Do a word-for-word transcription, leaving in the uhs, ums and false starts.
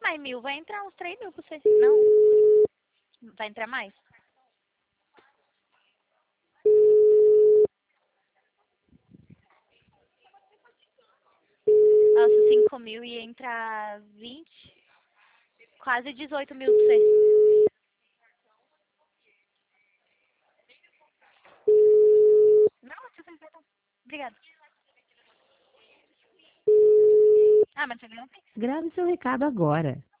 Mas mil vai entrar uns três mil pra você. Não? Vai entrar mais? Nossa, cinco mil ia entrar vinte. Quase dezoito mil pra você. Não, você fez bem. Obrigada. Ah, mas você ganhou. Grave seu recado agora.